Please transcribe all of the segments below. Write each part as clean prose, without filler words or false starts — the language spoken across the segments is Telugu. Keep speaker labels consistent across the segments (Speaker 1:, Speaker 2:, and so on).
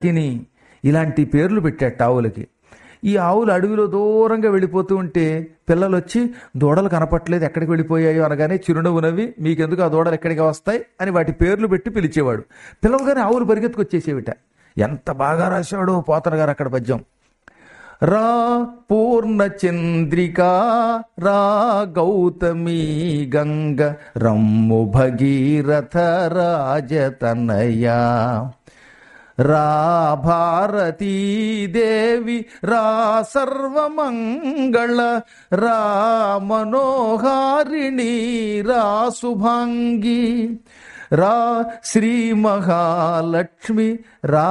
Speaker 1: తిని ఇలాంటి పేర్లు పెట్టాట ఆవులకి. ఈ ఆవులు అడవిలో దూరంగా వెళ్ళిపోతూ ఉంటే పిల్లలు వచ్చి దూడలు కనపట్లేదు ఎక్కడికి వెళ్ళిపోయాయో అనగానే చిరునవ్వు నవ్వి మీకెందుకు ఆ దూడలు ఎక్కడికి వస్తాయి అని వాటి పేర్లు పెట్టి పిలిచేవాడు. పిలవగానే ఆవులు పరిగెత్తుకొచ్చేసేవిట. ఎంత బాగా రాశాడో పోతన గారు అక్కడ పద్యం. రా పూర్ణచంద్రిక రా గౌతమి గంగ రమ్ము భగీరథ రాజతనయ రా భారతీదేవి రా సర్వమంగళ రా మనోహారిణి రా శుభాంగి రా శ్రీ మహాలక్ష్మి రా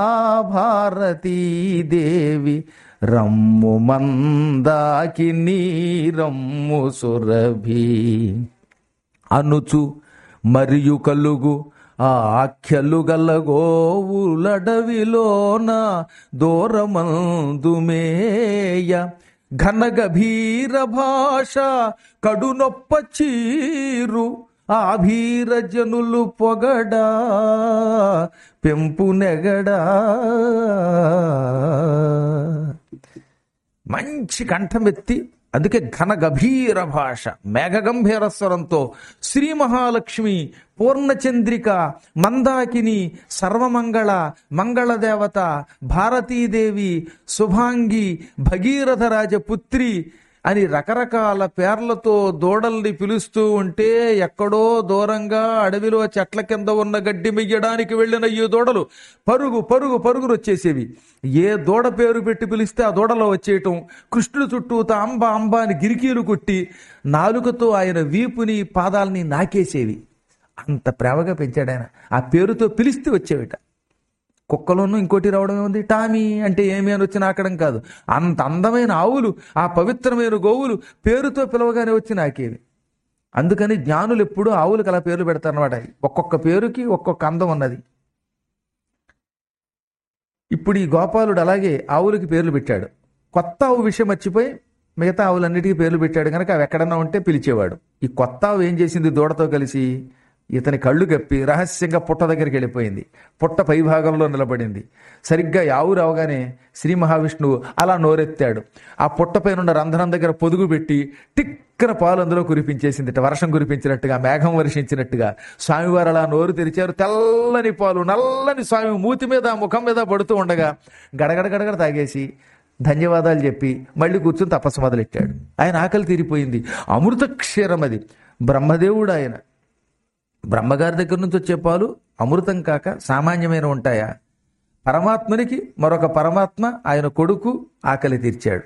Speaker 1: భారతీదేవి రమ్ము మందాకిని రమ్ము సురభి అనుచు మరియు కలుగు ఆఖ్యలు గల గోవులడవిలోన దూరమందుమేయ ఘన గభీర భాష కడునొప్ప చీరు ఆభీర జనులు పొగడా పెంపు నెగడా. మంచి కంఠమెత్తి, అందుకే ఘన గభీర భాష మేఘగంభీర స్వరంతో శ్రీ మహాలక్ష్మి పూర్ణచంద్రిక మందాకిని సర్వమంగళ మంగళదేవత భారతీదేవి శుభాంగి భగీరథ రాజపుత్రి అని రకరకాల పేర్లతో దూడల్ని పిలుస్తూ ఉంటే ఎక్కడో దూరంగా అడవిలో చెట్ల కింద ఉన్న గడ్డి మెయ్యడానికి వెళ్ళిన ఈ దూడలు పరుగు పరుగు పరుగులు వచ్చేసేవి. ఏ దూడ పేరు పెట్టి పిలిస్తే ఆ దూడలో వచ్చేయటం, కృష్ణుడి చుట్టూతా అంబ అంబ అని గిరికీలు కొట్టి నాలుకతో ఆయన వీపుని పాదాలని నాకేసేవి. అంత ప్రేమగా పెంచాడు ఆయన. ఆ పేరుతో పిలిస్తే వచ్చేవిట. కుక్కలోనూ ఇంకోటి రావడం ఏముంది, టామీ అంటే ఏమి అని వచ్చి నాకడం కాదు. అంత అందమైన ఆవులు, ఆ పవిత్రమైన గోవులు పేరుతో పిలవగానే వచ్చి నాకేవి. అందుకని జ్ఞానులు ఎప్పుడూ ఆవులకు అలా పేర్లు పెడతారన్నమాట. ఒక్కొక్క పేరుకి ఒక్కొక్క అందం ఉన్నది. ఇప్పుడు ఈ గోపాలుడు అలాగే ఆవులకి పేర్లు పెట్టాడు. కొత్త ఆవు విషయం మర్చిపోయి మిగతా ఆవులన్నిటికీ పేర్లు పెట్టాడు కనుక అవి ఎక్కడన్నా ఉంటే పిలిచేవాడు. ఈ కొత్త ఆవు ఏం చేసింది, దూడతో కలిసి ఇతని కళ్ళు కప్పి రహస్యంగా పుట్ట దగ్గరికి వెళ్ళిపోయింది. పుట్ట పైభాగంలో నిలబడింది. సరిగ్గా ఆవు రావగానే శ్రీ మహావిష్ణువు అలా నోరెత్తాడు. ఆ పుట్ట పైన రంధ్రం దగ్గర పొదుగు పెట్టి టిక్కన పాలు అందులో కురిపించేసింది. వర్షం కురిపించినట్టుగా, మేఘం వర్షించినట్టుగా స్వామివారు అలా నోరు తెరిచారు. తెల్లని పాలు నల్లని స్వామి మూతి మీద ముఖం మీద పడుతూ ఉండగా గడగడ గడగడ తాగేసి ధన్యవాదాలు చెప్పి మళ్ళీ కూర్చుని తపస్సు మొదలెట్టాడు. ఆయన ఆకలి తీరిపోయింది. అమృత క్షీరం అది. బ్రహ్మదేవుడు ఆయన. బ్రహ్మగారి దగ్గర నుంచి వచ్చే పాలు అమృతం కాక సామాన్యమైన ఉంటాయా? పరమాత్మనికి మరొక పరమాత్మ ఆయన కొడుకు ఆకలి తీర్చాడు.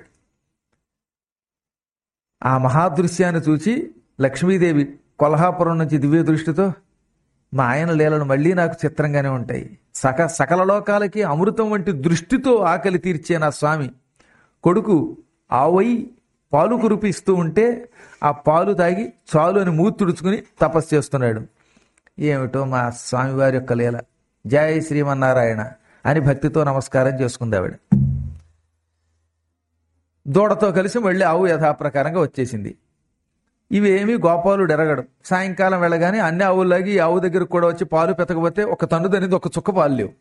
Speaker 1: ఆ మహాదృశ్యాన్ని చూచి లక్ష్మీదేవి కొల్హాపురం నుంచి దివ్య దృష్టితో మా ఆయన లీలలు మళ్ళీ నాకు చిత్రంగానే ఉంటాయి. సకల లోకాలకి అమృతం వంటి దృష్టితో ఆకలి తీర్చే నా స్వామి కొడుకు ఆవై పాలు కురిపిస్తూ ఉంటే ఆ పాలు తాగి చాలు అని మూతి తుడుచుకుని తపస్సు చేస్తున్నాడు. ఏమిటో మా స్వామివారి యొక్క లీల, జయ శ్రీమన్నారాయణ అని భక్తితో నమస్కారం చేసుకుంది ఆవిడ. దూడతో కలిసి మళ్ళీ ఆవు యథాప్రకారంగా వచ్చేసింది. ఇవేమీ గోపాలుడు ఎరగడు. సాయంకాలం వెళ్ళగానే అన్ని ఆవుల్లాగి ఈ ఆవు దగ్గరకు కూడా వచ్చి పాలు పెతకపోతే ఒక తన్ను దనింది, ఒక చుక్క పాలు లేవు.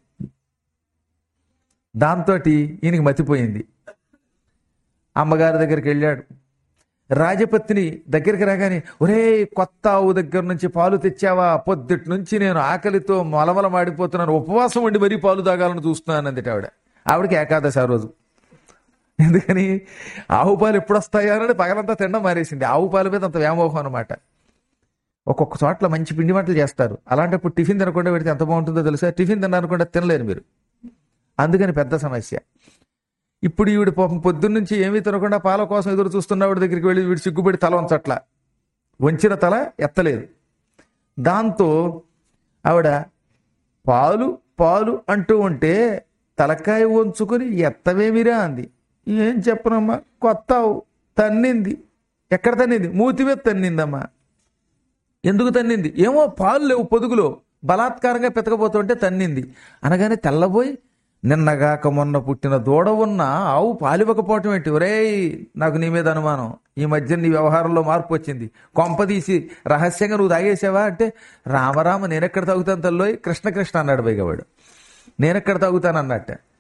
Speaker 1: దాంతో ఈయనకి మతిపోయింది. అమ్మగారి దగ్గరికి వెళ్ళాడు. రాజపత్ని దగ్గరికి రాగానే, ఒరే కొత్త ఆవు దగ్గర నుంచి పాలు తెచ్చావా? పొద్దుటి నుంచి నేను ఆకలితో మలమల మాడిపోతున్నాను, ఉపవాసం ఉండి మరీ పాలు తాగాలని చూస్తున్నాను అందుట ఆవిడకి ఏకాదశి ఆ రోజు. ఎందుకని ఆవు పాలు ఎప్పుడు వస్తాయా అని పగలంతా తినడం మారేసింది. ఆవు పాల మీద అంత వ్యామోహం అనమాట. ఒక్కొక్క చోట్ల మంచి పిండి వంటలు చేస్తారు. అలాంటప్పుడు టిఫిన్ తినకుండా పెడితే ఎంత బాగుంటుందో తెలుసా? టిఫిన్ తినకుండా తినలేరు మీరు. అందుకని పెద్ద సమస్య. ఇప్పుడు ఈవిడ పొద్దున్నుంచి ఏమీ తినకుండా పాల కోసం ఎదురు చూస్తున్నవాడి దగ్గరికి వెళ్ళి వీడు సిగ్గుపడి తల వంచట్ల, వంచిన తల ఎత్తలేదు. దాంతో ఆవిడ పాలు పాలు అంటూ ఉంటే తలకాయ వంచుకొని ఎత్తవేమిరా అంది. ఏం చెప్పనమ్మా, కొత్త తన్నింది. ఎక్కడ తన్నింది? మూతి మీద తన్నిందమ్మా. ఎందుకు తన్నింది? ఏమో పాలు లేవు పొదుగులో, బలాత్కారంగా పెతకపోతుంటే తన్నింది అనగానే తెల్లబోయి, నిన్నగాక మొన్న పుట్టిన దూడ ఉన్న ఆవు పాలివ్వకపోవటం ఏంటి? ఒరేయ్, నాకు నీ మీద అనుమానం. ఈ మధ్య నీ వ్యవహారంలో మార్పు వచ్చింది. కొంపదీసి రహస్యంగా నువ్వు తాగేసావా అంటే, రామరామ నేనెక్కడ తాగుతాను తల్లోయ్, కృష్ణ కృష్ణ అన్నాడు పైగా వాడు. నేనెక్కడ తాగుతాను అన్నట్ట.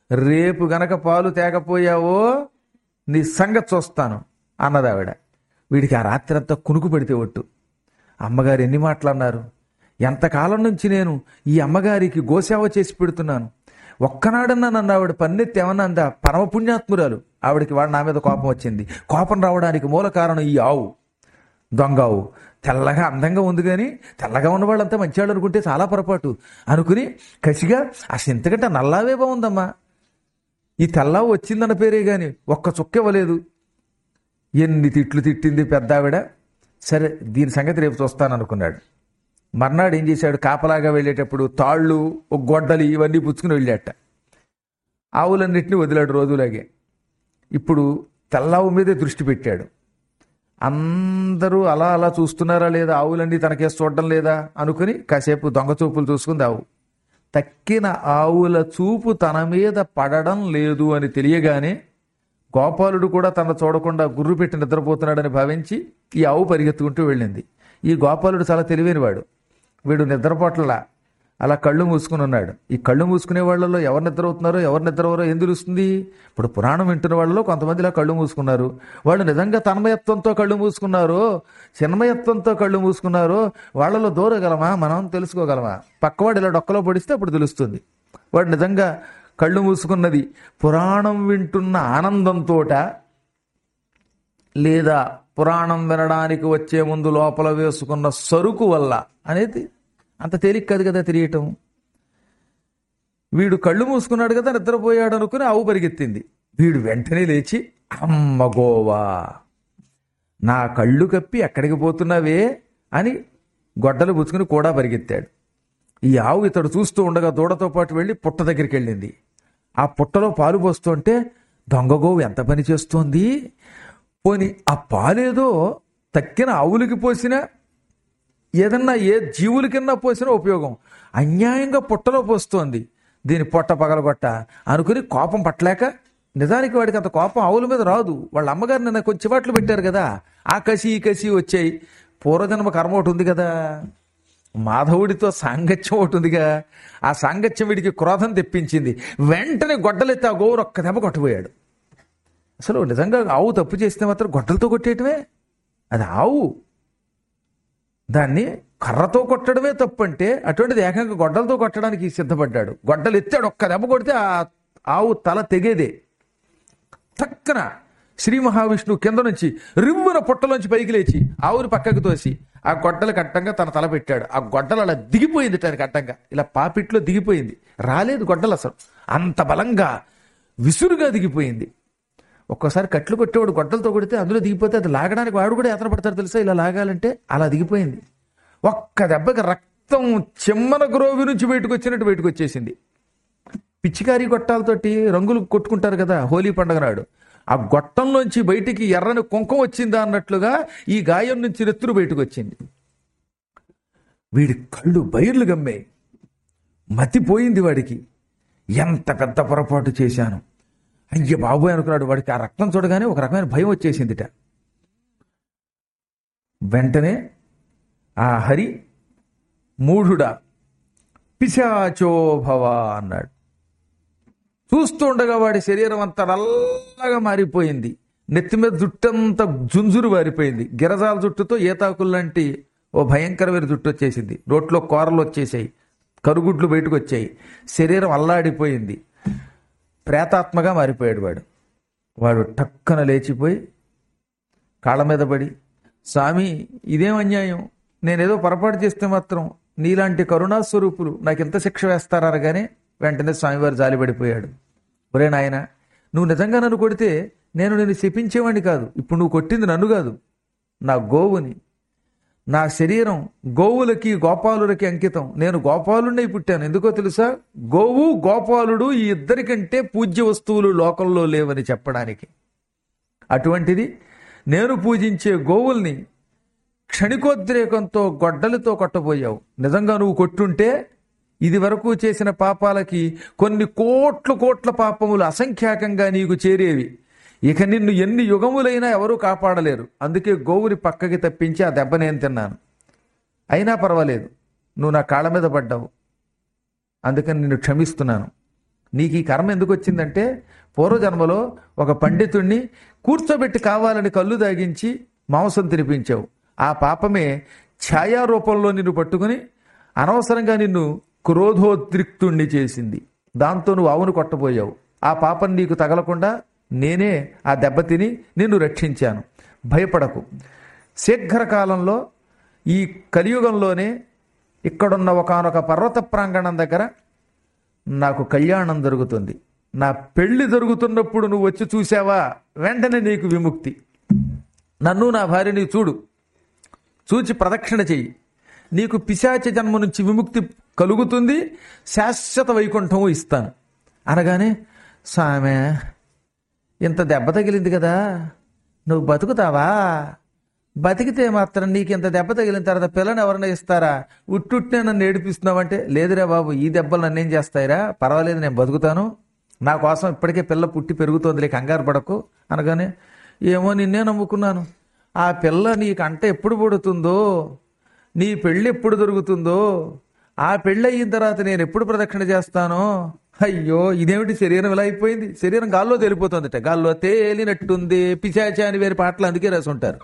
Speaker 1: రేపు గనక పాలు తేకపోయావో నీ సంగతి చూస్తాను అన్నది ఆవిడ. వీడికి ఆ రాత్రి అంతా కునుకు పెడితే ఒట్టు. అమ్మగారు ఎన్ని మాటలన్నారు. ఎంతకాలం నుంచి నేను ఈ అమ్మగారికి గోసేవ చేసి పెడుతున్నాను, ఒక్కనాడన్నా నన్ను ఆవిడ పన్నెత్తి ఏమన్నా అందా? పరమపుణ్యాత్మురాలు. ఆవిడకి వాడు నా మీద కోపం వచ్చింది. కోపం రావడానికి మూల కారణం ఈ ఆవు, దొంగ ఆవు. తెల్లగా అందంగా ఉంది, కానీ తెల్లగా ఉన్న వాళ్ళంతా మంచివాళ్ళు అనుకుంటే చాలా పొరపాటు అనుకుని కసిగా అసలు ఇంతకంటే నల్లావే బాగుందమ్మా, ఈ తెల్లావు వచ్చిందన్న పేరే గాని ఒక్క చుక్క ఇవ్వలేదు. ఎన్ని తిట్లు తిట్టింది పెద్ద ఆవిడ. సరే దీని సంగతి రేపు చూస్తాను అనుకున్నాడు. మర్నాడు ఏం చేశాడు, కాపలాగా వెళ్ళేటప్పుడు తాళ్ళు, ఒక గొడ్డలి ఇవన్నీ పుచ్చుకుని వెళ్ళాట. ఆవులన్నింటినీ వదిలాడు రోజులాగే. ఇప్పుడు తెల్లావు మీదే దృష్టి పెట్టాడు. అందరూ అలా అలా చూస్తున్నారా లేదా, ఆవులన్నీ తనకేసి చూడడం లేదా అనుకుని కాసేపు దొంగ చూపులు చూసుకుంది ఆవు. తక్కిన ఆవుల చూపు తన మీద పడడం లేదు అని తెలియగానే గోపాలుడు కూడా తన చూడకుండా గుర్రు పెట్టి నిద్రపోతున్నాడని భావించి ఈ ఆవు పరిగెత్తుకుంటూ వెళ్ళింది. ఈ గోపాలుడు చాలా తెలివైనవాడు. వీడు నిద్రపోట్ల అలా కళ్ళు మూసుకుని ఉన్నాడు. ఈ కళ్ళు మూసుకునే వాళ్ళలో ఎవరు నిద్ర అవుతున్నారో ఎవరు నిద్ర అవరో ఏం తెలుస్తుంది? ఇప్పుడు పురాణం వింటున్న వాళ్ళలో కొంతమంది ఇలా కళ్ళు మూసుకున్నారు. వాళ్ళు నిజంగా తన్మయత్వంతో కళ్ళు మూసుకున్నారో చిన్మయత్వంతో కళ్ళు మూసుకున్నారో వాళ్ళలో దూరగలమా, మనం తెలుసుకోగలమా? పక్కవాడు ఇలా డొక్కలో పొడిస్తే అప్పుడు తెలుస్తుంది వాడు నిజంగా కళ్ళు మూసుకున్నది పురాణం వింటున్న ఆనందంతోట, లేదా పురాణం వినడానికి వచ్చే ముందు లోపల వేసుకున్న సరుకు వల్ల అనేది అంత తేలిక కాదు కదా తెలియటం. వీడు కళ్ళు మూసుకున్నాడు కదా, నిద్రపోయాడు అనుకుని ఆవు పరిగెత్తింది. వీడు వెంటనే లేచి, అమ్మ గోవా, నా కళ్ళు కప్పి ఎక్కడికి పోతున్నావే అని గొడ్డలు పుచ్చుకుని కూడా పరిగెత్తాడు. ఈ ఆవు ఇతడు చూస్తూ ఉండగా దూడతో పాటు వెళ్ళి పుట్ట దగ్గరికి వెళ్ళింది. ఆ పుట్టలో పాలు పోస్తుంటే దొంగ గోవు ఎంత పని చేస్తోంది, పోని ఆ పాలేదో తక్కిన ఆవులకి పోసినా ఏదన్నా ఏ జీవులకన్నా పోసినా ఉపయోగం, అన్యాయంగా పుట్టలో పోస్తోంది, దీని పొట్ట పగలగొట్ట అనుకుని కోపం పట్టలేక, నిజానికి వాడికి అంత కోపం ఆవుల మీద రాదు, వాళ్ళ అమ్మగారు నిన్న కొంచెం చివాట్లు పెట్టారు కదా, ఆ కసి ఈ కసి వచ్చాయి. పూర్వజన్మ కర్మ ఒకటి ఉంది కదా, మాధవుడితో సాంగత్యం ఒకటి ఉందిగా, ఆ సాంగత్యం వీడికి క్రోధం తెప్పించింది. వెంటనే గొడ్డలెత్తి ఆ గోవురు ఒక్క దెబ్బ కొట్టిపోయాడు. అసలు నిజంగా ఆవు తప్పు చేస్తే మాత్రం గొడ్డలతో కొట్టేయటమే, అది ఆవు, దాన్ని కర్రతో కొట్టడమే తప్పు. అంటే అటువంటిది ఏకంగా గొడ్డలతో కొట్టడానికి సిద్ధపడ్డాడు. గొడ్డలు ఎత్తాడు, ఒక్క దెబ్బ కొడితే ఆ ఆవు తల తెగేదే. తక్కన శ్రీ మహావిష్ణువు కింద నుంచి రివ్వున పుట్టలోంచి పైకి లేచి ఆవుని పక్కకు తోసి ఆ గొడ్డలు కట్టంగా తన తల పెట్టాడు. ఆ గొడ్డలు అలా దిగిపోయింది, దానికి కట్టంగా ఇలా పాపిట్లో దిగిపోయింది, రాలేదు గొడ్డలు అసలు, అంత బలంగా విసురుగా దిగిపోయింది. ఒక్కోసారి కట్లు కొట్టేవాడు గొడ్డలతో కొడితే అందులో దిగిపోతే అది లాగడానికి వాడు కూడా యాతన పడతారు తెలుసా, ఇలా లాగాలంటే అలా దిగిపోయింది. ఒక్క దెబ్బకి రక్తం చెమ్మన గ్రోవి నుంచి బయటకు వచ్చినట్టు బయటకు వచ్చేసింది. పిచ్చికారీ గొట్టాలతోటి రంగులు కొట్టుకుంటారు కదా హోలీ పండుగ నాడు, ఆ గొట్టంలోంచి బయటికి ఎర్రని కుంకం వచ్చిందా అన్నట్లుగా ఈ గాయం నుంచి నెత్తురు బయటకు వచ్చింది. వీడి కళ్ళు బైర్లు గమ్మాయి, మతిపోయింది వాడికి. ఎంత పెద్ద పొరపాటు చేశాను, అయ్య బాబోయ్ అనుకున్నాడు. వాడికి ఆ రక్తం చూడగానే ఒక రకమైన భయం వచ్చేసిందిట. వెంటనే ఆ హరి, మూఢుడా పిశాచోభవ అన్నాడు. చూస్తూ ఉండగా వాడి శరీరం అంతా నల్లగా మారిపోయింది, నెత్తి మీద జుట్టంతా జుంజురు వారిపోయింది, గిరజాల జుట్టుతో ఏతాకుల్లాంటి ఓ భయంకరమైన జుట్టు వచ్చేసింది, రోట్లో కూరలు వచ్చేసాయి, కరుగుడ్లు బయటకు వచ్చాయి, శరీరం అల్లాడిపోయింది, ప్రేతాత్మగా మారిపోయాడు వాడు. వాడు టక్కన లేచిపోయి కాళ్ళ మీద పడి, స్వామి ఇదేం అన్యాయం, నేనేదో పొరపాటు చేస్తే మాత్రం నీలాంటి కరుణాస్వరూపులు నాకు ఇంత శిక్ష వేస్తారనగానే వెంటనే స్వామివారు జాలిపడిపోయాడు. ఒరే నాయన, నువ్వు నిజంగా నన్ను కొడితే నేను నిన్ను శపించేవాడిని కాదు, ఇప్పుడు నువ్వు కొట్టింది నన్ను కాదు, నా గోవుని. నా శరీరం గోవులకి గోపాలులకి అంకితం, నేను గోపాలుడినై పుట్టాను. ఎందుకో తెలుసా, గోవు గోపాలుడు ఈ ఇద్దరికంటే పూజ్య వస్తువులు లోకంలో లేవని చెప్పడానికి. అటువంటిది నేను పూజించే గోవుల్ని క్షణికోద్రేకంతో గొడ్డలితో కొట్టబోయావు. నిజంగా నువ్వు కొట్టుంటే ఇది వరకు చేసిన పాపాలకి కొన్ని కోట్ల పాపములు అసంఖ్యాకంగా నీకు చేరేవి. ఇక నిన్ను ఎన్ని యుగములైనా ఎవరూ కాపాడలేరు. అందుకే గోవుని పక్కకి తప్పించి ఆ దెబ్బ నేను తిన్నాను. అయినా పర్వాలేదు, నువ్వు నా కాళ్ళ మీద పడ్డావు, అందుకని నిన్ను క్షమిస్తున్నాను నీకు ఈ కర్మ ఎందుకు వచ్చిందంటే పూర్వజన్మలో ఒక పండితుణ్ణి కూర్చోబెట్టి కావాలని కళ్ళు తాగించి మాంసం తినిపించావు. ఆ పాపమే ఛాయారూపంలో నిన్ను పట్టుకుని అనవసరంగా నిన్ను క్రోధోద్రిక్తుణ్ణి చేసింది. దాంతో నువ్వు ఆవును కొట్టబోయావు. ఆ పాపం నీకు తగలకుండా నేనే ఆ దెబ్బతిని నిన్ను రక్షించాను. భయపడకు. శీఘ్రకాలంలో ఈ కలియుగంలోనే ఇక్కడున్న ఒకానొక పర్వత ప్రాంగణం దగ్గర నాకు కళ్యాణం జరుగుతుంది. నా పెళ్లి జరుగుతున్నప్పుడు నువ్వు వచ్చి చూసావా, వెంటనే నీకు విముక్తి. నన్ను నా భార్యని చూడు, చూచి ప్రదక్షిణ చెయ్యి, నీకు పిశాచ జన్మ నుంచి విముక్తి కలుగుతుంది, శాశ్వత వైకుంఠము ఇస్తాను అనగానే, స్వామి ఇంత దెబ్బ తగిలింది కదా, నువ్వు బతుకుతావా? బతికితే మాత్రం నీకు ఇంత దెబ్బ తగిలిన తర్వాత పిల్లని ఎవరైనా ఇస్తారా? ఉట్టుట్నే నన్ను ఏడిపిస్తున్నావంటే, లేదురా బాబు, ఈ దెబ్బలు నన్నేం చేస్తాయిరా, పర్వాలేదు నేను బతుకుతాను, నా కోసం ఇప్పటికే పిల్ల పుట్టి పెరుగుతోందిలే, కంగారు పడకు అనగానే, ఏమో నిన్నే నమ్ముకున్నాను, ఆ పిల్ల నీకంట ఎప్పుడు పుడుతుందో, నీ పెళ్ళి ఎప్పుడు దొరుకుతుందో, ఆ పెళ్ళి అయిన తర్వాత నేను ఎప్పుడు ప్రదక్షిణ చేస్తానో, అయ్యో ఇదేమిటి శరీరం ఇలా అయిపోయింది, శరీరం గాల్లో తేలిపోతుందట, గాల్లో తేలినట్టుంది, పిశాచ అని వేరే పాటలు అందుకే రాసి ఉంటారు.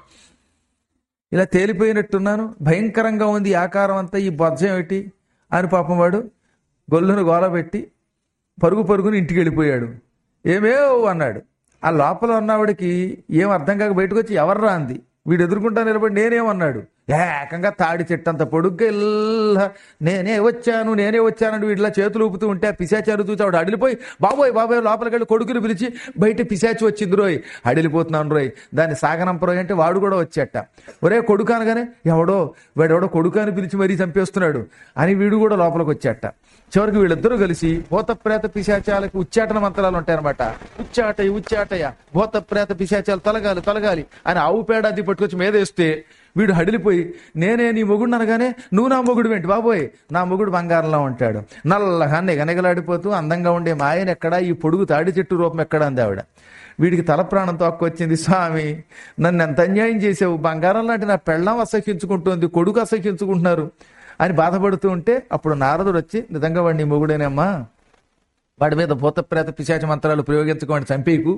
Speaker 1: ఇలా తేలిపోయినట్టున్నాను, భయంకరంగా ఉంది ఈ ఆకారం అంతా, ఈ బొజ్జం ఏమిటి అని పాపం వాడు గొల్లును గోలబెట్టి పరుగు పరుగుని ఇంటికి వెళ్ళిపోయాడు. ఏమేవ్ అన్నాడు. ఆ లోపల ఉన్నవాడికి ఏం అర్థం కాక బయటకు వచ్చి, ఎవర్రా అంది. వీడు ఎదుర్కొంటా నిలబడి నేనేమన్నాడు, ఏకంగా తాడి చెట్టంత పొడుగ్గా ఇల్లా నేనే వచ్చానండి వీటిలా చేతులు ఊపుతూ ఉంటే ఆ పిశాచారు చూసి ఆవిడ అడిలిపోయి, బాబోయ్ బాబోయ్ లోపలికి వెళ్ళి కొడుకుని పిలిచి, బయట పిశాచి వచ్చింది రోయ్, అడిలిపోతున్నాను రోయ్, దాన్ని సాగనంపరోయ్ అంటే వాడు కూడా వచ్చేట. ఒరే కొడుకు అనగానే, వాడెవడో కొడుకు అని పిలిచి మరీ చంపేస్తున్నాడు అని వీడు కూడా లోపలికి వచ్చేట. చివరికి వీళ్ళిద్దరూ కలిసి భూత ప్రేత పిశాచాలకి ఉచ్చాటన మంత్రాలు ఉంటాయన్నమాట. ఉచ్చాటయ భూత ప్రేత పిశాచాలు తొలగాలి అని ఆవు పేడ అది పట్టుకొచ్చి మీద వేస్తే వీడు హడిలిపోయి, నేనే నీ మొగుడు అనగానే, నువ్వు నా మొగుడు ఏంటి బాబోయ్, నా మొగుడు బంగారంలో ఉంటాడు, నల్లగా నిగనిగలాడిపోతూ అందంగా ఉండే మాయన ఎక్కడా, ఈ పొడుగు తాడి చెట్టు రూపం ఎక్కడా అంది ఆవిడ. వీడికి తల ప్రాణం తక్కువచ్చింది. స్వామి నన్ను ఎంత అన్యాయం చేసావు, బంగారం లాంటి నా పెళ్ళం అసహ్యించుకుంటోంది, కొడుకు అసహ్యించుకుంటున్నారు అని బాధపడుతూ ఉంటే అప్పుడు నారదుడు వచ్చి, నిజంగా వాడిని మొగుడేనమ్మా, వాడి మీద భూత ప్రేత పిశాచ మంత్రాలు ప్రయోగించుకోండి, చంపేకు,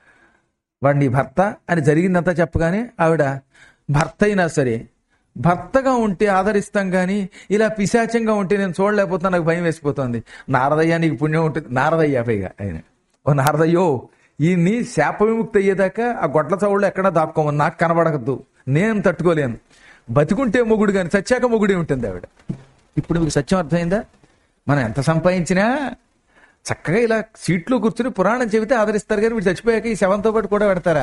Speaker 1: వాడిని భర్త అని జరిగిందంతా చెప్పగానే ఆవిడ, భర్త అయినా సరే భర్తగా ఉంటే ఆదరిస్తాం కానీ ఇలా పిశాచంగా ఉంటే నేను చూడలేకపోతున్నా, నాకు భయం వేసిపోతుంది. నారదయ్య నీకు పుణ్యం ఉంటుంది, నారదయ్య పైగా ఆయన, ఓ నారదయ్యో ఈయన్ని శాప విముక్తి అయ్యేదాకా ఆ గొడ్ల చవుళ్ళు ఎక్కడా దాక్కోమని, నాకు కనబడకద్దు, నేను తట్టుకోలేను, బతికుంటే మొగుడు కానీ చచ్చాక మొగుడే ఉంటుంది ఆవిడ. ఇప్పుడు మీకు సత్యం అర్థమైందా? మనం ఎంత సంపాదించినా చక్కగా ఇలా సీట్లో కూర్చుని పురాణం చెబితే ఆదరిస్తారు కానీ వీడు చచ్చిపోయాక ఈ శవంతో పాటు కూడా పెడతారా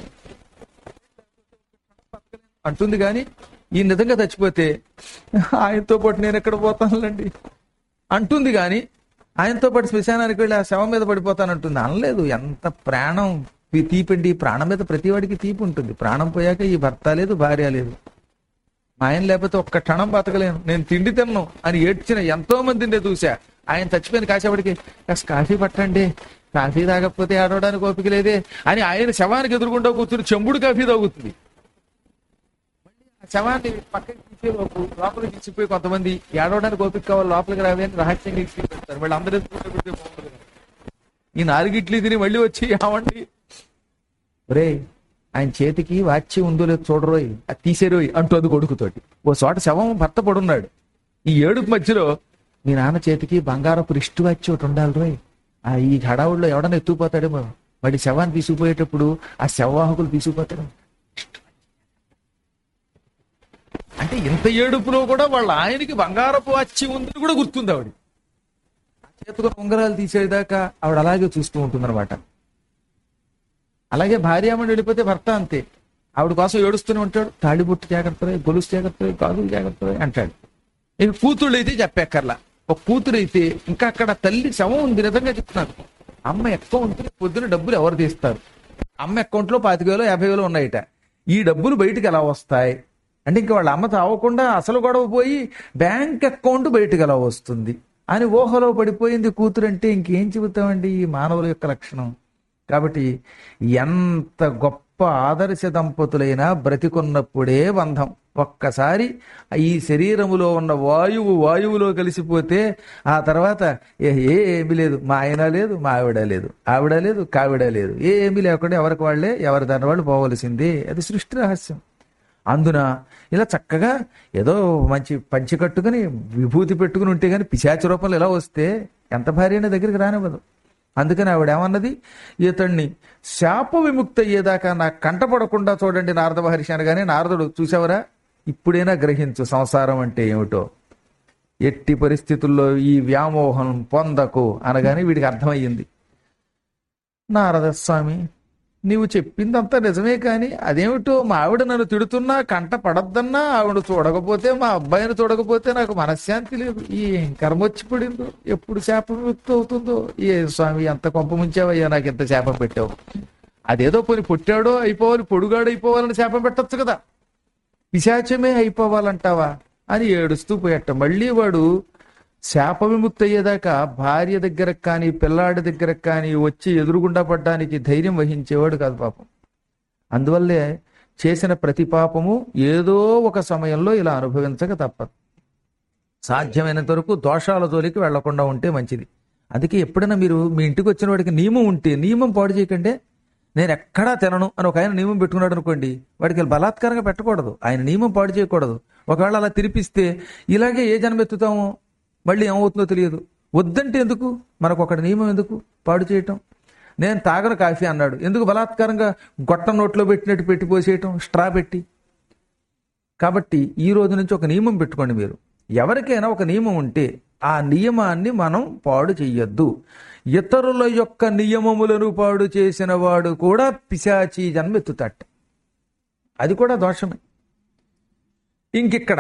Speaker 1: అంటుంది. కానీ ఈ నిజంగా చచ్చిపోతే ఆయనతో పాటు నేను ఎక్కడ పోతానులేండి అంటుంది. కానీ ఆయనతో పాటు శ్మశానానికి వెళ్ళి ఆ శవం మీద పడిపోతానంటుంది. అనలేదు. ఎంత ప్రాణం తీపండి, ప్రాణం మీద ప్రతివాడికి తీపి ఉంటుంది. ప్రాణం పోయాక ఈ భర్త లేదు, భార్య లేదు. ఆయన లేకపోతే ఒక్క క్షణం బతకలేను, నేను తిండి తిన్నాను అని ఏడ్చిన ఎంతో మందిని చూసా. ఆయన చచ్చిపోయిన కాసేపటికి, కాస్త కాఫీ పట్టండి, కాఫీ తాగకపోతే ఆడవడానికి ఓపిక లేదే అని ఆయన శవానికి ఎదురుకుండా కూర్చుని చెంబుడు కాఫీ తాగుతుంది. శవాన్ని పక్కకి తీసే లోపలికి తీసిపోయి కొంతమంది ఏడవడానికి ఓపిక కావాలి, లోపలికి రావే అని రహస్యంగా ఇచ్చి పెడతారు. వాళ్ళు అందరూ ఈ 4 ఇడ్లీ తిని మళ్ళీ వచ్చి, ఏమండి రే ఆయన చేతికి వాచి ఉందో లేదు చూడరోయ్, అది తీసేరోయ్ అంటోంది కొడుకుతోటి. ఓ చోట శవం భర్త పడున్నాడు. ఈ ఏడుపు మధ్యలో, మీ నాన్న చేతికి బంగారపు రిష్టు వాచి ఒకటి ఉండాలి రోయ్, ఈ హడావుడిలో ఎవడన్నా ఎత్తుకుపోతాడేమో, వాడి శవాన్ని తీసుకుపోయేటప్పుడు ఆ శవవాహకులు తీసుకుపోతాడు అంటే ఇంత ఏడుపులో కూడా వాళ్ళ ఆయనకి బంగారపు వాచి ఉందని కూడా గుర్తుంది ఆవిడ. చేతుకు ఉంగరాలు తీసేదాకా ఆవిడ అలాగే చూస్తూ ఉంటుందన్నమాట. అలాగే భార్యామణి వెళ్ళిపోతే భర్త అంతే, ఆవిడ కోసం ఏడుస్తూనే ఉంటాడు. తాళిబొట్టు జాగ్రత్త, గొలుసు జాగ్రత్త, గాజులు జాగ్రత్త అంటాడు. ఇక కూతుళ్ళు అయితే చెప్పక్కర్లా. ఒక కూతురు అయితే ఇంకా అక్కడ తల్లి శవం ఉంది. నిజంగా చెప్తున్నాను, అమ్మ అకౌంట్ పొద్దున డబ్బులు ఎవరు తీస్తారు? అమ్మ అకౌంట్ లో 25,000 50,000 ఉన్నాయిట. ఈ డబ్బులు బయటికి ఎలా వస్తాయి అంటే, ఇంకా వాళ్ళ అమ్మ తావకుండా అసలు గొడవ పోయి బ్యాంక్ అకౌంట్ బయటకు ఎలా వస్తుంది అని ఊహలో పడిపోయింది కూతురు. అంటే ఇంకేం చెబుతామండి, ఈ మానవుల యొక్క లక్షణం. కాబట్టి ఎంత గొప్ప ఆదర్శ దంపతులైనా బ్రతికున్నప్పుడే బంధం. ఒక్కసారి ఈ శరీరములో ఉన్న వాయువులో కలిసిపోతే ఆ తర్వాత ఏమీ లేదు, మా ఆయన లేదు, మా ఆవిడ లేదు, ఆవిడ లేదు, కావిడ లేదు, ఏమీ లేకుండా ఎవరికి వాళ్ళే ఎవరి దాని వాళ్ళు పోవలసిందే. అది సృష్టి రహస్యం. అందున ఇలా చక్కగా ఏదో మంచి పంచి కట్టుకుని విభూతి పెట్టుకుని ఉంటే కానీ పిశాచ రూపంలో ఎలా వస్తే ఎంత భార్య అయినా దగ్గరికి రానివ్వదు. అందుకని ఆవిడ ఏమన్నది, ఇతన్ని శాప విముక్తి అయ్యేదాకా నాకు కంటపడకుండా చూడండి నారద మహర్షి అనగానే నారదుడు, చూసావరా ఇప్పుడైనా గ్రహించు సంసారం అంటే ఏమిటో, ఎట్టి పరిస్థితుల్లో ఈ వ్యామోహం పొందకు అనగానే వీడికి అర్థమయ్యింది. నారద స్వామి, నీవు చెప్పిందంతా నిజమే కానీ అదేమిటో మా ఆవిడ నన్ను తిడుతున్నా కంట పడద్దన్నా, ఆవిడ చూడకపోతే మా అబ్బాయిని చూడకపోతే నాకు మనశ్శాంతి లేదు. ఏం కర్మ వచ్చి పడిందో, ఎప్పుడు శాపం విముక్తి అవుతుందో. ఏ స్వామి ఎంత కొంప ముంచావయ్యా, నాకు ఎంత శాపం పెట్టావు. అదేదో పోని పుట్టాడో అయిపోవాలి, పొడుగాడు అయిపోవాలని శాపం పెట్టచ్చు కదా, పిశాచమే అయిపోవాలంటావా అని ఏడుస్తూ పోయట. మళ్ళీ వాడు శాప విముక్తి అయ్యేదాకా భార్య దగ్గరకు కానీ పిల్లాడి దగ్గరకు కానీ వచ్చి ఎదురుగుండా పడ్డానికి ధైర్యం వహించేవాడు కాదు పాపం. అందువల్లే చేసిన ప్రతి పాపము ఏదో ఒక సమయంలో ఇలా అనుభవించక తప్పదు. సాధ్యమైనంత వరకు దోషాల జోలికి వెళ్లకుండా ఉంటే మంచిది. అందుకే ఎప్పుడైనా మీరు మీ ఇంటికి వచ్చిన వాడికి నియమం ఉంటే నియమం పాడు చేయకండి. నేను ఎక్కడా తినను అని ఒక ఆయన నియమం పెట్టుకున్నాడు అనుకోండి, వాడికి బలాత్కారంగా పెట్టకూడదు, ఆయన నియమం పాడు చేయకూడదు. ఒకవేళ అలా తిరిపిస్తే ఇలాగే ఏ జన్మెత్తుతామో మళ్ళీ ఏమవుతుందో తెలియదు. వద్దంటే ఎందుకు, మనకు ఒకటి నియమం ఎందుకు పాడు చేయటం. నేను తాగను కాఫీ అన్నాడు, ఎందుకు బలాత్కారంగా గొట్టం నోట్లో పెట్టినట్టు పెట్టి పోసేయటం స్ట్రా పెట్టి. కాబట్టి ఈ రోజు నుంచి ఒక నియమం పెట్టుకోండి. మీరు ఎవరికైనా ఒక నియమం ఉంటే ఆ నియమాన్ని మనం పాడు చెయ్యొద్దు. ఇతరుల యొక్క నియమములను పాడు చేసిన వాడు కూడా పిశాచీ జన్మెత్తుతాట, అది కూడా దోషమే. ఇంకిక్కడ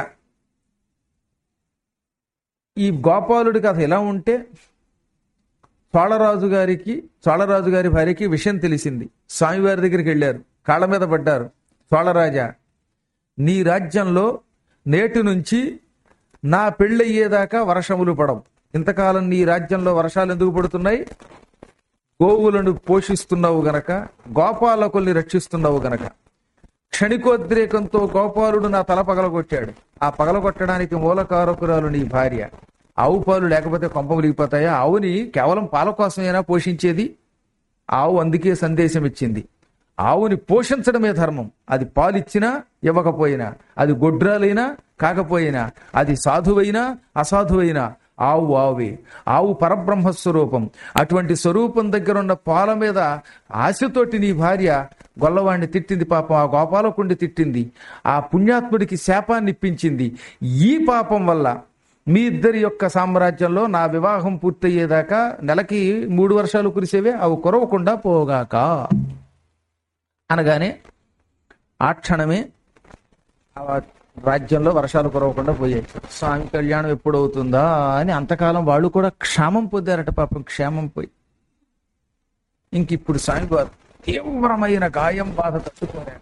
Speaker 1: ఈ గోపాలుడి కథ ఎలా ఉంటే, చోళరాజు గారి భార్యకి విషయం తెలిసింది. స్వామివారి దగ్గరికి వెళ్ళారు, కాళ్ళ మీద పడ్డారు. చోళరాజా, నీ రాజ్యంలో నేటి నుంచి నా పెళ్ళయ్యేదాకా వర్షములు పడవు. ఇంతకాలం నీ రాజ్యంలో వర్షాలు ఎందుకు పడుతున్నాయి? గోవులను పోషిస్తున్నావు గనక, గోపాలకుల్ని రక్షిస్తున్నావు గనక. క్షణికోద్రేకంతో గోపాలుడు నా తల పగలగొట్టాడు. ఆ పగలగొట్టడానికి మూలకారకురాలు నీ భార్య. ఆవు పాలు లేకపోతే కొంప ములిగిపోతాయా? ఆవుని కేవలం పాల కోసమైనా పోషించేది. ఆవు అందుకే సందేశం ఇచ్చింది, ఆవుని పోషించడమే ధర్మం. అది పాలిచ్చినా ఇవ్వకపోయినా, అది గొడ్రాలైనా కాకపోయినా, అది సాధువైనా అసాధువైనా ఆవు ఆవే. ఆవు పరబ్రహ్మస్వరూపం. అటువంటి స్వరూపం దగ్గర ఉన్న పాల మీద ఆశతోటి నీ భార్య గొల్లవాణ్ణి తిట్టింది. పాపం ఆ గోపాలకుణ్ణి తిట్టింది. ఆ పుణ్యాత్ముడికి శాపాన్ని ఇప్పించింది. ఈ పాపం వల్ల మీ ఇద్దరి యొక్క సామ్రాజ్యంలో నా వివాహం పూర్తయ్యేదాకా నెలకి 3 వర్షాలు కురిసేవే, అవి కురవకుండా పోగాక అనగానే ఆ క్షణమే ఆ రాజ్యంలో వర్షాలు కురవకుండా పోయాయి. స్వామి కళ్యాణం ఎప్పుడు అవుతుందా అని అంతకాలం వాళ్ళు కూడా క్షేమం పొందారట. పాపం క్షేమం పోయి ఇంకిప్పుడు స్వామివారు తీవ్రమైన గాయం బాధ తట్టుకోరాడు.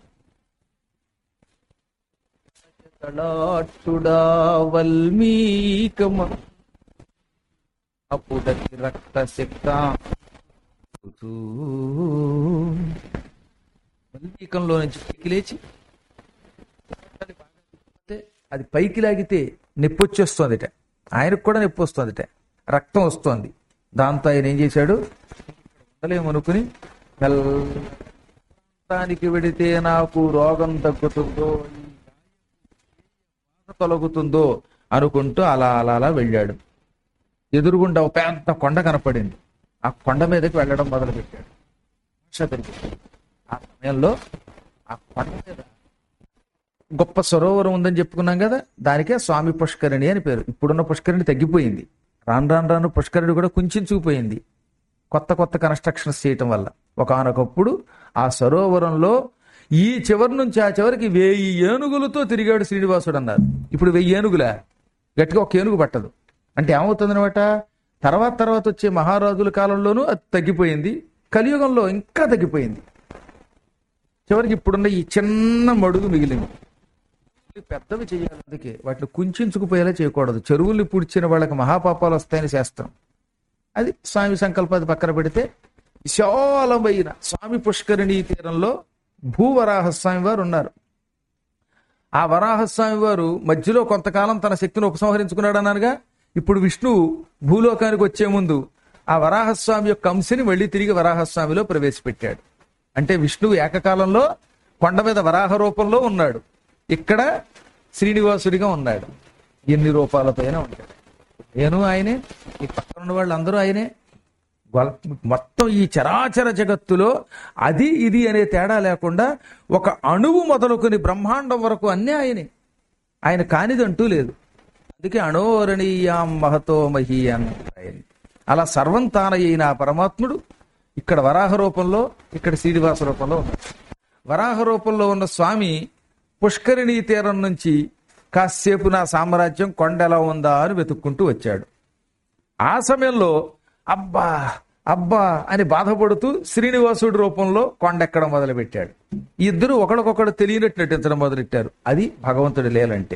Speaker 1: అప్పుడకి రక్త శక్త వల్మీకంలో నుంచి పైకి లేచి అది పైకి లాగితే నొప్పి వచ్చేస్తోందిట. ఆయనకు కూడా నొప్పి వస్తుందిట, రక్తం వస్తోంది. దాంతో ఆయన ఏం చేశాడు, ఉండలేమనుకుని మెల్లానికి వెడితే నాకు రోగం తగ్గుతుందో తొలగుతుందో అనుకుంటూ అలా అలా అలా వెళ్ళాడు. ఎదురుగుండా ఒక పెద్ద కొండ కనపడింది. ఆ కొండ మీదకి వెళ్ళడం మొదలుపెట్టాడు. ఆ సమయంలో ఆ కొండ మీద గొప్ప సరోవరం ఉందని చెప్పుకున్నాం కదా, దానికే స్వామి పుష్కరిణి అని పేరు. ఇప్పుడున్న పుష్కరిణి తగ్గిపోయింది. రాను పుష్కరిణి కూడా కుంచుకుపోయింది కొత్త కన్స్ట్రక్షన్స్ చేయటం వల్ల. ఒకానొకప్పుడు ఆ సరోవరంలో ఈ చివరి నుంచి ఆ చివరికి 1000 ఏనుగులతో తిరిగాడు శ్రీనివాసుడు అన్నారు. ఇప్పుడు 1000 ఏనుగులా? గట్టిగా ఒక ఏనుగు పట్టదు. అంటే ఏమవుతుందనమాట, తర్వాత వచ్చే మహారాజుల కాలంలోనూ అది తగ్గిపోయింది, కలియుగంలో ఇంకా తగ్గిపోయింది. చివరికి ఇప్పుడున్న ఈ చిన్న మడుగు మిగిలింది. పెద్దవి చేయాలి, అందుకే వాటిని కుంచుకుపోయేలా చేయకూడదు. చెరువులు పుడిచిన వాళ్ళకి మహాపాపాలు వస్తాయని శాస్త్రం. అది స్వామి సంకల్పాది పక్కన పెడితే విశాలమైన స్వామి పుష్కరిణీ తీరంలో భూవరాహ స్వామి వారు ఉన్నారు. ఆ వరాహస్వామి వారు మధ్యలో కొంతకాలం తన శక్తిని ఉపసంహరించుకున్నాడు అన్నారుగా. ఇప్పుడు విష్ణువు భూలోకానికి వచ్చే ముందు ఆ వరాహస్వామి యొక్క అంశని మళ్ళీ తిరిగి వరాహస్వామిలో ప్రవేశపెట్టాడు. అంటే విష్ణువు ఏకకాలంలో కొండ మీద వరాహ రూపంలో ఉన్నాడు, ఇక్కడ శ్రీనివాసుడిగా ఉన్నాడు. ఎన్ని రూపాలతో అయినా ఉంటాడు. నేను ఆయనే, ఈ పక్కన ఉన్న వాళ్ళు అందరూ ఆయనే. మొత్తం ఈ చరాచర జగత్తులో అది ఇది అనే తేడా లేకుండా ఒక అణువు మొదలుకొని బ్రహ్మాండం వరకు అన్నీ ఆయనే. ఆయన కానిదంటూ లేదు. అందుకే అణోరణీయాం మహతో మహీ అన్న అలా సర్వం తానయ్యిన ఆ పరమాత్ముడు ఇక్కడ వరాహ రూపంలో, ఇక్కడ శ్రీనివాస రూపంలో ఉన్నాడు. వరాహ రూపంలో ఉన్న స్వామి పుష్కరిణీ తీరం నుంచి కాసేపు నా సామ్రాజ్యం కొండ ఎలా ఉందా అని వెతుక్కుంటూ వచ్చాడు. ఆ సమయంలో అబ్బా అబ్బా అని బాధపడుతూ శ్రీనివాసుడి రూపంలో కొండెక్కడం మొదలుపెట్టాడు. ఇద్దరు ఒకడికొకడు తెలియనట్టు నటించడం మొదలెట్టారు. అది భగవంతుడి లీలంటే.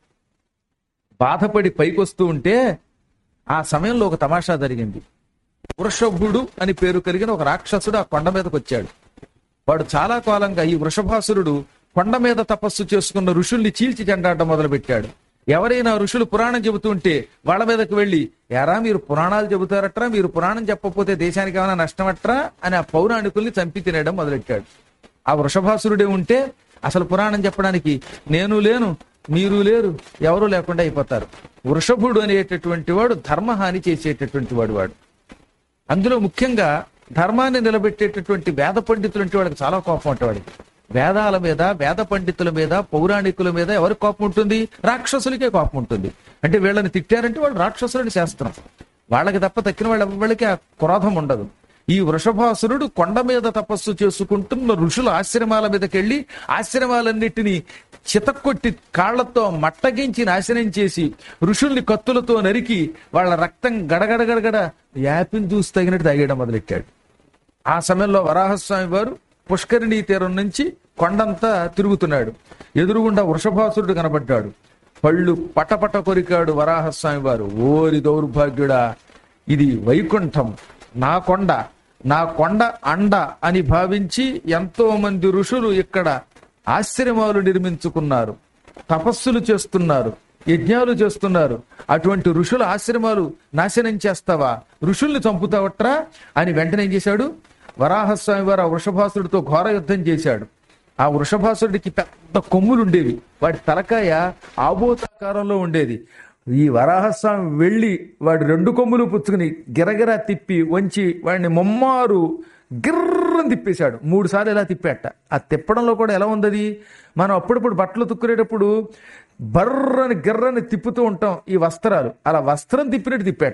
Speaker 1: బాధపడి పైకొస్తూ ఉంటే ఆ సమయంలో ఒక తమాషా జరిగింది. వృషభుడు అని పేరు కలిగిన ఒక రాక్షసుడు ఆ కొండ మీదకి వచ్చాడు. వాడు చాలా కాలంగా ఈ వృషభాసురుడు కొండ మీద తపస్సు చేసుకున్న ఋషుల్ని చీల్చి చెండాడడం మొదలుపెట్టాడు. ఎవరైనా ఋషులు పురాణం చెబుతుంటే వాళ్ళ మీదకి వెళ్ళి, ఎరా మీరు పురాణాలు చెబుతారట్రా, మీరు పురాణం చెప్పకపోతే దేశానికి ఏమైనా నష్టమట్రా అని ఆ పౌరాణికుల్ని చంపి తినేయడం మొదలెట్టాడు. ఆ వృషభాసురుడే ఉంటే అసలు పురాణం చెప్పడానికి నేను లేను, మీరు లేరు, ఎవరూ లేకుండా అయిపోతారు. వృషభుడు అనేటటువంటి వాడు ధర్మహాని చేసేటటువంటి వాడు. అందులో ముఖ్యంగా ధర్మాన్ని నిలబెట్టేటటువంటి వేద పండితులు అంటే వాడికి చాలా కోపం ఉంటాడు. వేదాల మీద, వేద పండితుల మీద, పౌరాణికుల మీద ఎవరికి కోపం ఉంటుంది? రాక్షసులకే కోపం ఉంటుంది. అంటే వీళ్ళని తిట్టారంటే వాళ్ళు రాక్షసులని శాస్త్రం, వాళ్ళకి తప్ప తక్కిన వాళ్ళకి ఆ క్రోధం ఉండదు. ఈ వృషభాసురుడు కొండ మీద తపస్సు చేసుకుంటున్న ఋషుల ఆశ్రమాల మీదకెళ్ళి ఆశ్రమాలన్నిటినీ చితక్కొట్టి కాళ్లతో మట్టగించి నాశనం చేసి ఋషుల్ని కత్తులతో నరికి వాళ్ళ రక్తం గడగడగడగడ యాపిని చూసి తగినట్టు తాగేయడం మొదలెట్టాడు. ఆ సమయంలో వరాహస్వామి వారు పుష్కరిణీ తీరం నుంచి కొండంతా తిరుగుతున్నాడు. ఎదురుగుండా వృషభాసురుడు కనబడ్డాడు. పళ్ళు పటపట కొరికాడు వరాహస్వామి వారు. ఓరి దౌర్భాగ్యుడా, ఇది వైకుంఠం, నా కొండ, నా కొండ అండ అని భావించి ఎంతో మంది ఋషులు ఇక్కడ ఆశ్రమాలు నిర్మించుకున్నారు, తపస్సులు చేస్తున్నారు, యజ్ఞాలు చేస్తున్నారు. అటువంటి ఋషుల ఆశ్రమాలు నాశనం చేస్తావా, ఋషుల్ని చంపుతావట్రా అని వెంటనే ఏం చేశాడు? వరాహస్వామి వారు ఆ వృషభాసుడితో ఘోర యుద్ధం చేశాడు. ఆ వృషభాసుడికి పెద్ద కొమ్ములు ఉండేవి, వాడి తలకాయ ఆబోతాకారంలో ఉండేది. ఈ వరాహస్వామి వెళ్ళి వాడి రెండు కొమ్ములు పుచ్చుకుని గిరగిరా తిప్పి వంచి వాడిని ముమ్మారు గిర్రని తిప్పేశాడు. 3 సార్లు ఇలా తిప్పేట. ఆ తిప్పడంలో కూడా ఎలా ఉంది, మనం అప్పుడప్పుడు బట్టలు తుక్కునేటప్పుడు బర్రని గిర్రని తిప్పుతూ ఉంటాం ఈ వస్త్రాలు, అలా వస్త్రం తిప్పినట్టు తిప్పేట.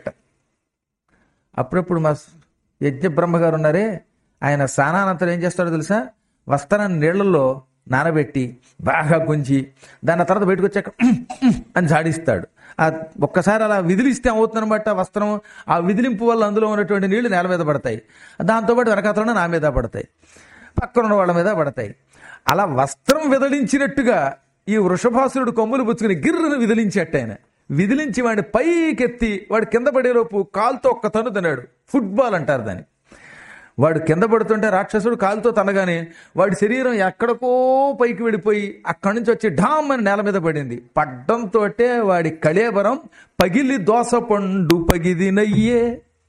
Speaker 1: అప్పుడప్పుడు మా యజ్ఞ బ్రహ్మగారు ఉన్నారే, ఆయన స్నానానంతరం ఏం చేస్తాడో తెలుసా? వస్త్రాన్ని నీళ్లలో నానబెట్టి బాగా గుంజి దాని తర్వాత బయటకు వచ్చాక అని జాడిస్తాడు. ఆ ఒక్కసారి అలా విదిలిస్తే అవుతుందన్నమాట వస్త్రం. ఆ విదిలింపు వల్ల అందులో ఉన్నటువంటి నీళ్లు నేల మీద పడతాయి, దాంతోపాటు వెనకాతలో నా మీద పడతాయి, పక్కన వాళ్ళ మీద పడతాయి. అలా వస్త్రం విదిలించినట్టుగా ఈ వృషభాసురుడు కొమ్ములు పుచ్చుకుని గిర్రను విదిలించేట. ఆయన విదిలించి వాడిని పైకెత్తి వాడు కింద పడేలోపు కాలుతో ఒక్క తను తిన్నాడు. ఫుట్బాల్ అంటారు దాన్ని. వాడు కింద పడుతుంటే రాక్షసుడు కాలుతో తనగానే వాడి శరీరం ఎక్కడికో పైకి వెళ్ళిపోయి అక్కడి నుంచి వచ్చి ఢామ్ అని నేల మీద పడింది. పడ్డంతో వాడి కళేబరం పగిలి దోసపండు పగిదినయ్యే.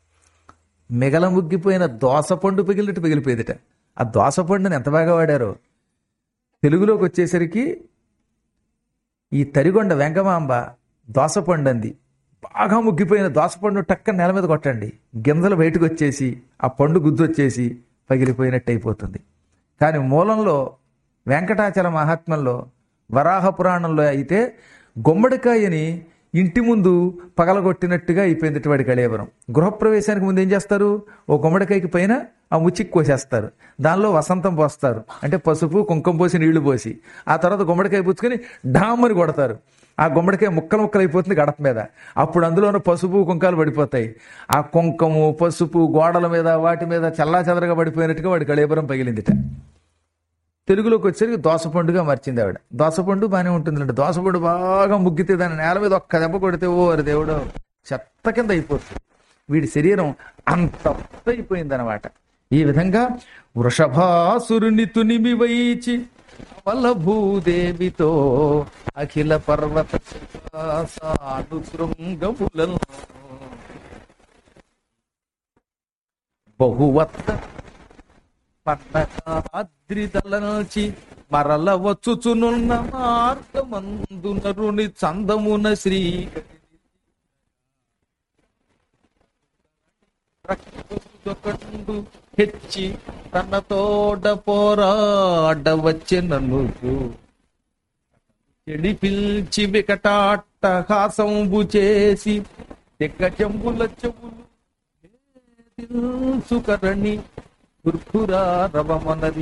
Speaker 1: మిగల ముగ్గిపోయిన దోసపండు పగిలినట్టు పగిలిపోయేదిట. ఆ దోసపండుని ఎంత బాగా వాడారో. తెలుగులోకి వచ్చేసరికి ఈ తరిగొండ వెంగమాంబ దోసపండు అంది. బాగా ముగ్గిపోయిన దోసపండు టక్క నేల మీద కొట్టండి, గింజలు బయటకు వచ్చేసి ఆ పండు గుద్దు వచ్చేసి పగిలిపోయినట్టు అయిపోతుంది. కానీ మూలంలో వెంకటాచల మహాత్మ్యంలో వరాహ పురాణంలో అయితే గుమ్మడికాయని ఇంటి ముందు పగలగొట్టినట్టుగా అయిపోయింది వాడి కళేబరం. గృహప్రవేశానికి ముందు ఏం చేస్తారు? ఓ గుమ్మడికాయకి పైన ఆ ముచ్చికి కోసేస్తారు, దానిలో వసంతం పోస్తారు, అంటే పసుపు కుంకుమ పోసి నీళ్లు పోసి ఆ తర్వాత గుమ్మడికాయ పుచ్చుకొని ఢామ్మని కొడతారు. ఆ గుమ్మడికాయ ముక్కలు ముక్కలు అయిపోతుంది గడప మీద. అప్పుడు అందులో ఉన్న పసుపు కుంకాలు పడిపోతాయి. ఆ కుంకము పసుపు గోడల మీద వాటి మీద చల్లా చెదరగా పడిపోయినట్టుగా వాడి కళేబరం పగిలిందిట. తెలుగులోకి వచ్చేసరికి దోసపండుగా మార్చింది ఆవిడ. దోసపండు బాగానే ఉంటుందంటే దోసపండు బాగా ముగ్గితే దాని నేల మీద ఒక్క దెబ్బ కొడితే ఓ అరే దేవుడు చెత్త కింద అయిపోతుంది. వీడి శరీరం అంత అయిపోయిందనమాట. ఈ విధంగా వృషభాసురుని తునిమి వైచి అవల భూదేవితో అఖిల పర్వత సాను శృంగములను బహువత్త పట్టకాద్రితలచి మరల వచ్చుచునున్న మార్గమందు నరుని చందమున శ్రీ హెచ్చి తన తోడ పోరాడవచ్చి నన్ను చెడి పిల్చి వికటాట్టహాసంబు చేసి దిగ్గజంబుల చెవులు సుకరణి దుర్భురా రవమనది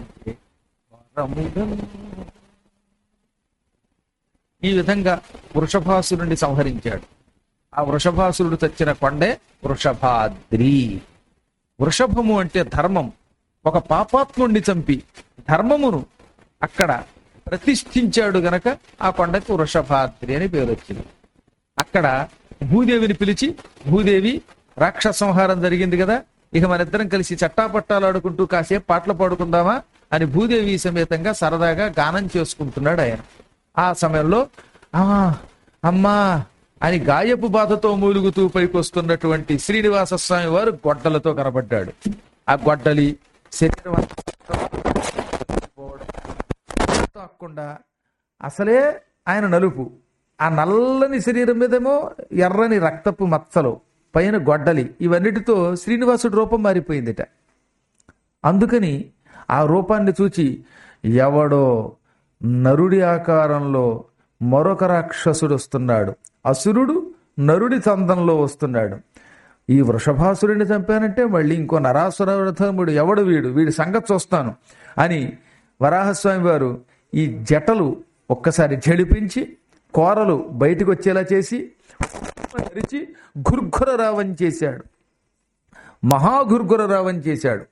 Speaker 1: ఈ విధంగా వృషభాసురుణ్ణి సంహరించాడు. ఆ వృషభాసురుడు చచ్చిన కొండే వృషభాద్రి. వృషభము అంటే ధర్మం. ఒక పాపాత్ముణ్ణి చంపి ధర్మమును అక్కడ ప్రతిష్ఠించాడు గనక ఆ కొండకి వృషభాద్రి అని పేరు వచ్చింది. అక్కడ భూదేవిని పిలిచి, భూదేవి రాక్షస సంహారం జరిగింది కదా, ఇక మన ఇద్దరం కలిసి చట్టాపట్టాలు ఆడుకుంటూ కాసేపు పాటలు పాడుకుందామా అని భూదేవి సమేతంగా సరదాగా గానం చేసుకుంటున్నాడు ఆయన. ఆ సమయంలో అమ్మా అని గాయపు బాధతో మూలుగుతూ పైకొస్తున్నటువంటి శ్రీనివాస స్వామి వారు గొడ్డలతో కనబడ్డాడు. ఆ గొడ్డలి శరీరం తాకుండా అసలే ఆయన నలుపు, ఆ నల్లని శరీరం మీదేమో ఎర్రని రక్తపు మచ్చలు, పైన గొడ్డలి, ఇవన్నిటితో శ్రీనివాసుడి రూపం మారిపోయిందిట. అందుకని ఆ రూపాన్ని చూచి ఎవడో నరుడి ఆకారంలో మరొక రాక్షసుడు వస్తున్నాడు, అసురుడు నరుడి చందంలో వస్తున్నాడు. ఈ వృషభాసురుడిని చంపానంటే మళ్ళీ ఇంకో నరాసురథముడు ఎవడు వీడి సంగతి చూస్తాను అని వరాహస్వామి వారు ఈ జటలు ఒక్కసారి జడిపించి కోరలు బయటకు వచ్చేలా చేసి నరిచి గుర్గురరావం చేశాడు. మహాగుర్గురరావం చేశాడు.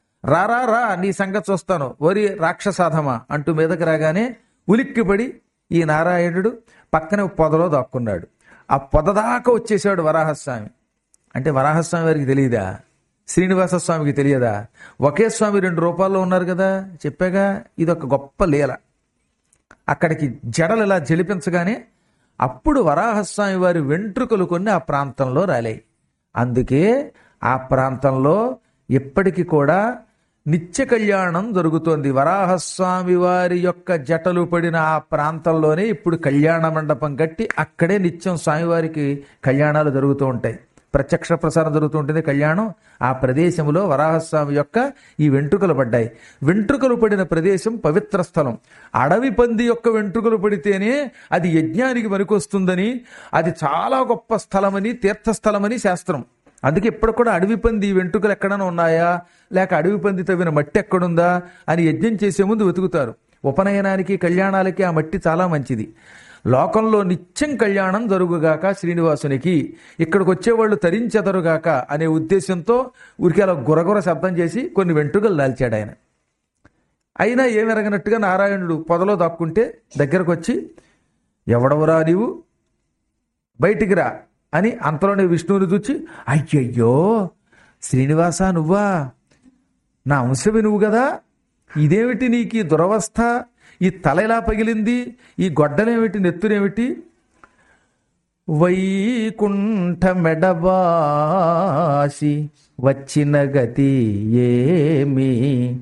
Speaker 1: రా నీ సంగతి చూస్తాను వరి రాక్షసాధమా అంటూ మీదకి రాగానే ఉలిక్కిపడి ఈ నారాయణుడు పక్కనే పొదలో దాక్కున్నాడు. ఆ పొద దాకా వచ్చేసాడు వరాహస్వామి. అంటే వరాహస్వామి వారికి తెలియదా? శ్రీనివాస స్వామికి తెలియదా? ఒకే స్వామి రెండు రూపాల్లో ఉన్నారు కదా, చెప్పాగా. ఇది ఒక గొప్ప లీల. అక్కడికి జడలు ఇలా జలిపించగానే అప్పుడు వరాహస్వామి వారి వెంట్రుకలు కొన్ని ఆ ప్రాంతంలో రాలాయి. అందుకే ఆ ప్రాంతంలో ఇప్పటికీ కూడా నిత్య కళ్యాణం జరుగుతోంది. వరాహస్వామి వారి యొక్క జటలు పడిన ఆ ప్రాంతంలోనే ఇప్పుడు కళ్యాణ మండపం కట్టి అక్కడే నిత్యం స్వామివారికి కళ్యాణాలు జరుగుతూ ఉంటాయి. ప్రత్యక్ష ప్రసారం జరుగుతూ ఉంటుంది కళ్యాణం. ఆ ప్రదేశంలో వరాహస్వామి యొక్క ఈ వెంట్రుకలు పడ్డాయి. వెంట్రుకలు పడిన ప్రదేశం పవిత్ర స్థలం. అడవి పంది యొక్క వెంట్రుకలు పడితేనే అది యజ్ఞానికి పనికొస్తుందని, అది చాలా గొప్ప స్థలమని, తీర్థస్థలమని శాస్త్రం. అందుకే ఇప్పుడు కూడా అడవి పంది వెంట్రుకలు ఎక్కడైనా ఉన్నాయా, లేక అడవి పంది తవ్విన మట్టి ఎక్కడుందా అని యజ్ఞం చేసే ముందు వెతుకుతారు. ఉపనయనానికి కళ్యాణాలకి ఆ మట్టి చాలా మంచిది. లోకంలో నిత్యం కళ్యాణం జరుగుగాక శ్రీనివాసునికి, ఇక్కడికి వచ్చేవాళ్ళు తరించెదరుగాక అనే ఉద్దేశంతో ఊరికి అలా గురగుర శబ్దం చేసి కొన్ని వెంట్రుకలు దాల్చాడు ఆయన. అయినా ఏమెరగనట్టుగా నారాయణుడు పొదలో దాక్కుంటే దగ్గరకు వచ్చి, ఎవడవురా నీవు, బయటికి రా అని అంతలోనే విష్ణువుని చూచి, అయ్యయ్యో శ్రీనివాస నువ్వా, నా అంశవి నువ్వు కదా, ఇదేమిటి నీకు ఈ దురవస్థ, ఈ తల ఎలా పగిలింది, ఈ గొడ్డలేమిటి, నెత్తురేమిటి? వైకుంఠ మెడబాసి వచ్చిన గతి ఏమి,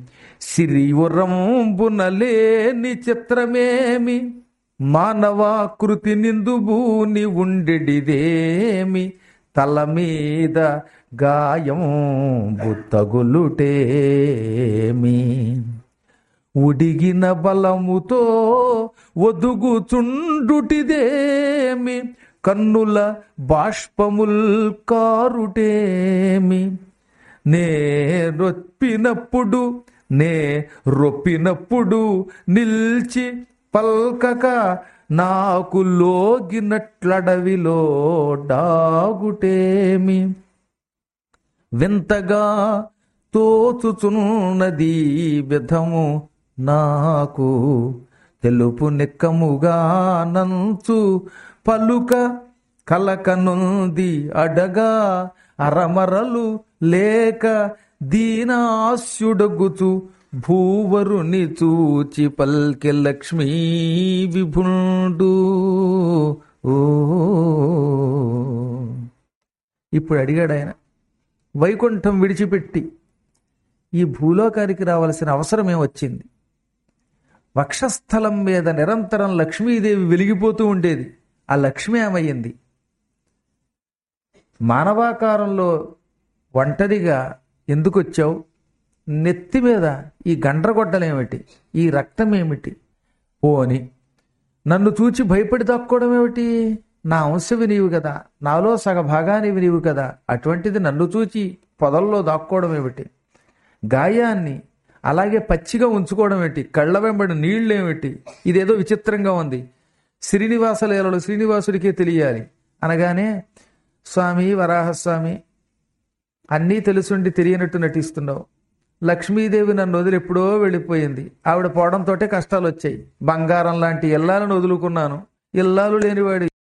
Speaker 1: సిరియురంబునలేని చిత్రమేమి, మానవాకృతి నిందుబూని ఉండెడిదేమి, తల మీద గాయం బుత్తగులుటేమి, ఉడిగిన బలముతో ఒదుగుచుండుటిదేమి, కన్నుల బాష్పముల్ కారుటేమి, నే రొప్పినప్పుడు నిల్చి పల్కక నాకు లోగినట్లడవిలో డాగుటేమి, వింతగా తోచుచున్నది విధము నాకు, తెలుపు నిక్కముగా నంచు పలుక కలకనుంది అడగా, అరమరలు లేక దీనాస్యుడగుచు భూవరుని చూచి పల్కె లక్ష్మీ విభుండు. ఓ ఇప్పుడు అడిగాడు ఆయన, వైకుంఠం విడిచిపెట్టి ఈ భూలోకానికి రావాల్సిన అవసరం ఏమొచ్చింది? వక్షస్థలం మీద నిరంతరం లక్ష్మీదేవి వెలిగిపోతూ ఉండేది. ఆ లక్ష్మి ఏమయ్యింది? మానవాకారంలో ఒంటరిగా ఎందుకు వచ్చావు? నెత్తి మీద ఈ గండ్రగొడ్డలేమిటి? ఈ రక్తం ఏమిటి? పోని నన్ను చూచి భయపడి దాక్కోవడం ఏమిటి? నా అంశవి నీవు కదా, నాలో సగ భాగానివి నీవు కదా, అటువంటిది నన్ను చూచి పొదల్లో దాక్కోవడం ఏమిటి? గాయాన్ని అలాగే పచ్చిగా ఉంచుకోవడం ఏంటి? కళ్ళ వెంబడి నీళ్ళేమిటి? ఇదేదో విచిత్రంగా ఉంది. శ్రీనివాస లీలలు శ్రీనివాసుడికే తెలియాలి అనగానే, స్వామి వరాహస్వామి, అన్నీ తెలుసుండి తెలియనట్టు నటిస్తున్నావు. లక్ష్మీదేవి నన్ను వదిలి ఎప్పుడో వెళ్ళిపోయింది. ఆవిడ పోవడంతోటే కష్టాలు వచ్చాయి. బంగారం లాంటి ఇల్లాలను వదులుకున్నాను. ఇల్లాలు లేనివాడు